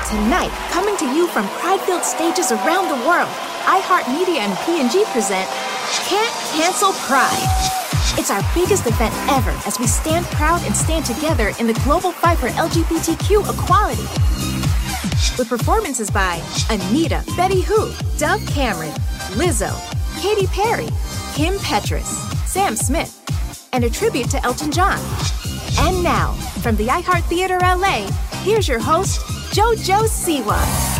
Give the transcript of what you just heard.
Tonight, coming to you from pride-filled stages around the world, iHeartMedia and P&G present Can't Cancel Pride. It's our biggest event ever as we stand proud and stand together in the global fight for LGBTQ equality. With performances by Anita, Betty Who, Dove Cameron, Lizzo, Katy Perry, Kim Petras, Sam Smith, and a tribute to Elton John. And now, from the iHeart Theater LA, here's your host, JoJo Siwa.